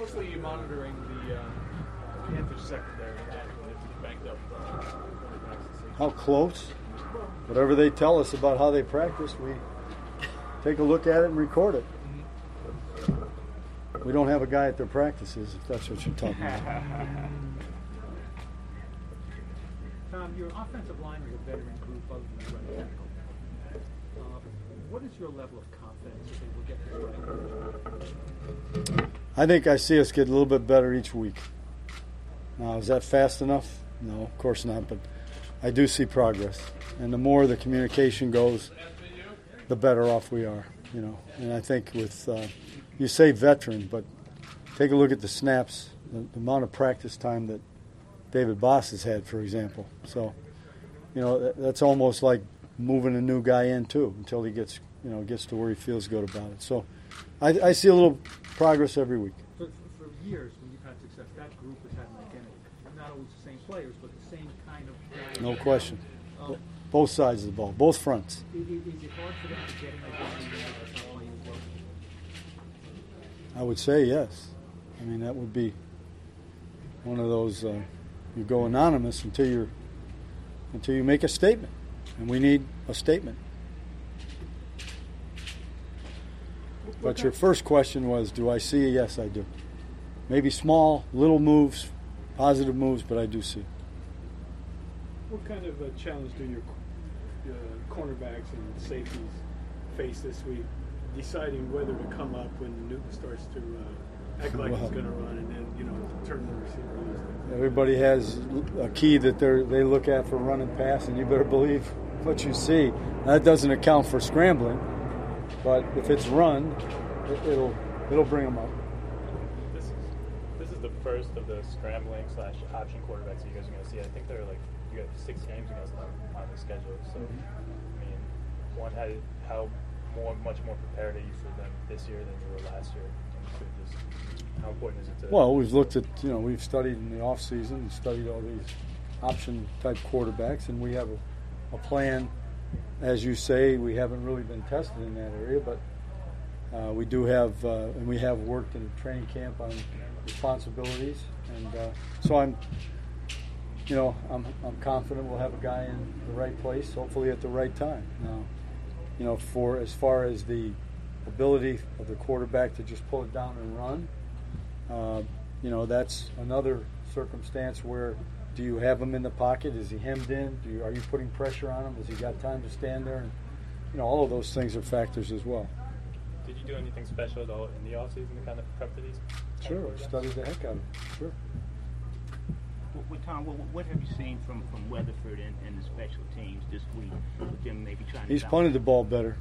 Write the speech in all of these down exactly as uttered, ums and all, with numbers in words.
closely are you monitoring the uh, Panthers secondary and that when it's banked up? Uh, how close? Whatever they tell us about how they practice, we take a look at it and record it. We don't have a guy at their practices, if that's what you're talking about. Tom, your offensive line is a veteran group other than the right tackle. Uh, what is your level of confidence that they will get this right? I think I see us get a little bit better each week. Now, is that fast enough? No, of course not, but I do see progress. And the more the communication goes, the better off we are, you know. And I think with, uh, you say veteran, but take a look at the snaps, the, the amount of practice time that David Boss has had, for example. So, you know, that, that's almost like moving a new guy in too until he gets, you know, gets to where he feels good about it. So, I, I see a little progress every week. For, for, for years, when you've had success, that group has had an identity. Not always the same players, but the same kind of guys. No question. Um, both sides of the ball, both fronts. Is, is it hard for them to get an identity that's not playing well? I would say yes. I mean, that would be one of those. Uh, you go anonymous until you're until you make a statement, and we need a statement. But your first question was, do I see? Yes, I do. Maybe small, little moves, positive moves, but I do see. What kind of a challenge do your uh, cornerbacks and safeties face this week, deciding whether to come up when Newton starts to uh, act like well, he's going to run, and then you know turn the receiver loose? Everybody has a key that they they look at for run and pass, and you better believe what you see. That doesn't account for scrambling, but if it's run, it, it'll it'll bring them up. This is this is the first of the scrambling slash option quarterbacks that you guys are going to see. I think they're like you got six games against them on the schedule. So I mean, one how how more much more prepared are you for them this year than you were last year? And just, how important is it to? Well, we've looked at you know we've studied in the off season and studied all these option type quarterbacks, and we have a, a plan. As you say, we haven't really been tested in that area, but uh, we do have, uh, and we have worked in training camp on responsibilities, and uh, so I'm, you know, I'm I'm confident we'll have a guy in the right place, hopefully at the right time. Now, you know, for as far as the ability of the quarterback to just pull it down and run, uh, you know, that's another circumstance where. Do you have him in the pocket? Is he hemmed in? Do you, are you putting pressure on him? Has he got time to stand there? And, you know, all of those things are factors as well. Did you do anything special though in the offseason to kind of prep for these? Sure, studied the heck out of it. Sure. Well, well, Tom, what, what have you seen from, from Weatherford and, and the special teams this week with them maybe trying to... He's punted the ball better.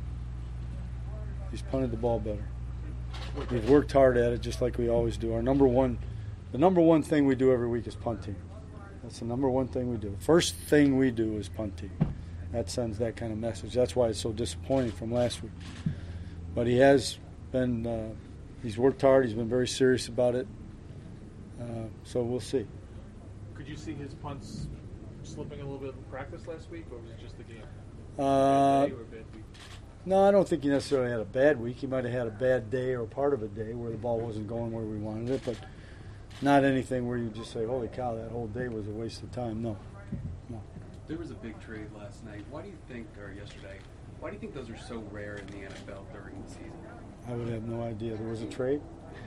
He's punted the ball better. We've worked hard at it just like we always do. Our number one, the number one thing we do every week is punting. That's the number one thing we do. First thing we do is punting. That sends that kind of message. That's why it's so disappointing from last week. But he has been, uh, he's worked hard. He's been very serious about it. Uh, so we'll see. Could you see his punts slipping a little bit in practice last week, or was it just the game? Uh, Bad day or a bad week? No, I don't think he necessarily had a bad week. He might have had a bad day or part of a day where the ball wasn't going where we wanted it, but not anything where you just say, holy cow, that whole day was a waste of time. No. No. There was a big trade last night. Why do you think, or yesterday, why do you think those are so rare in the N F L during the season? I would have no idea. There was a trade?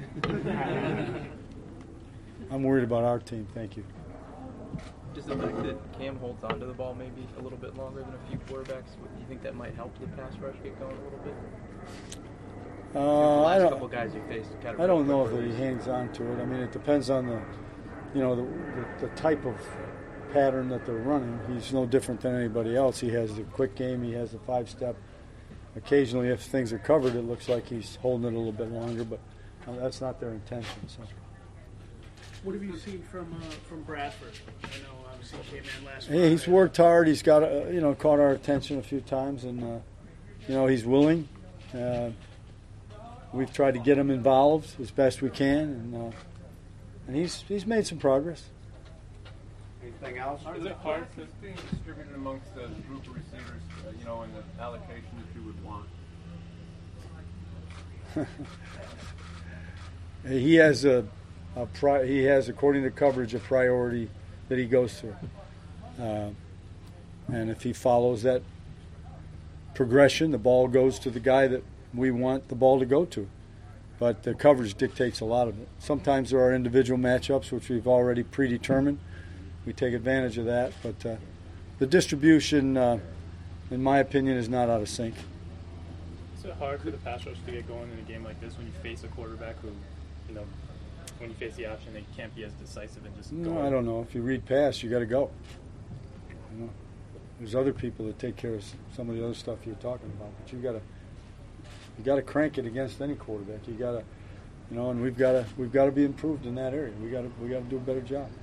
I'm worried about our team. Thank you. Just the fact that Cam holds onto the ball maybe a little bit longer than a few quarterbacks, do you think that might help the pass rush get going a little bit? Uh, the last I don't, couple guys you faced kind of I don't know if really he hangs on to it. I mean, it depends on the, you know, the, the, the type of pattern that they're running. He's no different than anybody else. He has the quick game. He has the five-step. Occasionally, if things are covered, it looks like he's holding it a little bit longer, but uh, that's not their intention. So. What have you seen from uh, from Bradford? I know obviously he came in last. Hey, he's worked hard. He's got uh, you know caught our attention a few times, and uh, you know he's willing. Uh, we've tried to get him involved as best we can, and uh, and he's he's made some progress. Anything else? Is it hard to being distributed amongst the group of receivers, uh, you know, in the allocation that you would want? He has a a pri- he has, according to coverage, a priority that he goes through. Uh, and if he follows that progression, the ball goes to the guy that we want the ball to go to. But the coverage dictates a lot of it. Sometimes there are individual matchups which we've already predetermined. We take advantage of that. But uh, the distribution, uh, in my opinion, is not out of sync. Is it hard for the pass rush to get going in a game like this when you face a quarterback who, you know, when you face the option, they can't be as decisive and just go? No, I don't know. If you read pass, you got to go. You know, there's other people that take care of some of the other stuff you're talking about, but you got to you got to crank it against any quarterback. You got to, you know, and we've got to we've got to be improved in that area. We got to we got to do a better job.